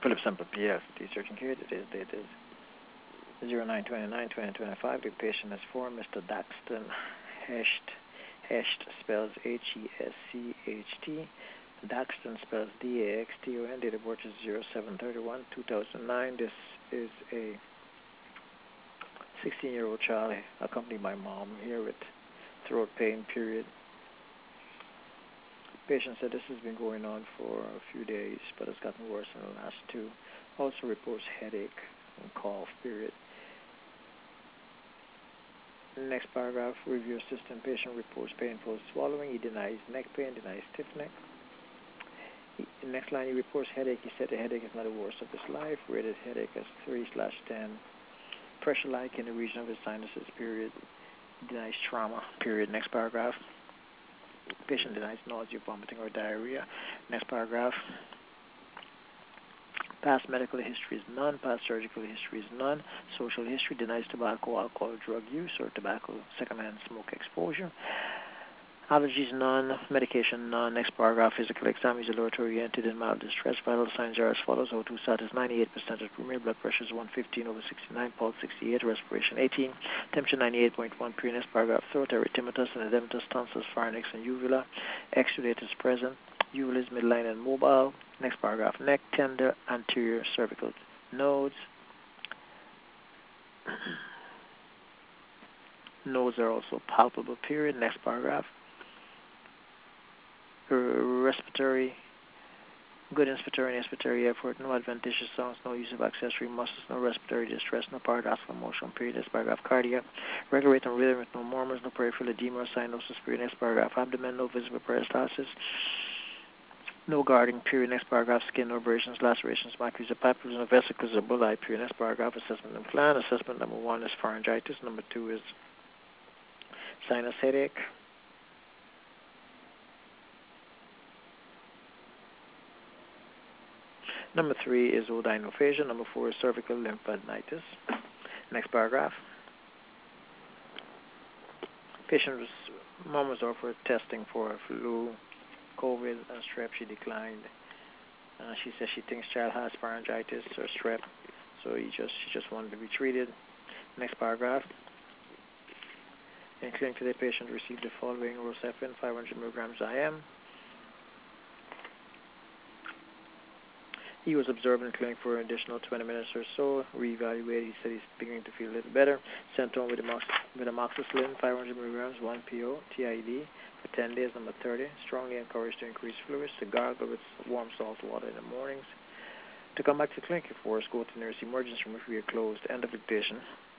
Philip Semple PF, searching here. Today's date is 09/29/2025. The patient is for Mr. Daxton Hesht. Hesht spells Hescht. Daxton spells Daxton. Date of birth is 07/31/2009. This is a 16-year-old child accompanied by mom here with throat pain, period. Patient said this has been going on for a few days, but it's gotten worse in the last two. Also reports headache and cough, period. Next paragraph, review assistant. Patient reports painful swallowing. He denies neck pain, denies stiff neck. Next line, he reports headache. He said the headache is not the worst of his life. Rated headache as 3/10. Pressure like in the region of his sinuses, period. Denies trauma, period. Next paragraph. Patient denies nausea, vomiting, or diarrhea. Next paragraph. Past medical history is none. Past surgical history is none. Social history denies tobacco, alcohol, drug use, or tobacco secondhand smoke exposure. Allergies none. Medication none. Next paragraph. Physical exam is lower-oriented in mild distress. Vital signs are as follows. O2 status 98% at room air. Blood pressure is 115/69. Pulse 68. Respiration 18. Temperature 98.1. Next paragraph. Throat erythematous and edematous tonsils, pharynx, and uvula. Exudate is present. Uvula is midline and mobile. Next paragraph. Neck tender, anterior cervical nodes. Nodes are also palpable, period. Next paragraph. Respiratory, good inspiratory and expiratory effort, no adventitious sounds, no use of accessory muscles, no respiratory distress, no paradoxical motion, period. Next paragraph. Cardiac, regular rate and rhythm with no murmurs, no peripheral edema or cyanosis, period. Next paragraph. Abdomen, no visible peristalsis, no guarding, period. Next paragraph. Skin, no abrasions, lacerations, maculas, papules, no vesicles or bullae, period. Next paragraph. Assessment and plan. Assessment number 1 is pharyngitis. Number 2 is sinus headache. Number 3 is odynophagia. Number 4 is cervical lymphadenitis. Next paragraph. Patient's mom was offered testing for flu, COVID, and strep. She declined. She says she thinks child has pharyngitis or strep, so she just wanted to be treated. Next paragraph. In clinic today, patient received the following: Rocephin 500 milligrams IM. He was observed in clinic for an additional 20 minutes or so. Reevaluated. He said he's beginning to feel a little better. Sent home with amoxicillin 500 milligrams 1 PO TID for 10 days. Number 30. Strongly encouraged to increase fluids, to gargle with warm salt water in the mornings. To come back to clinic, of course, go to nurse emergency room if we are closed. End of dictation.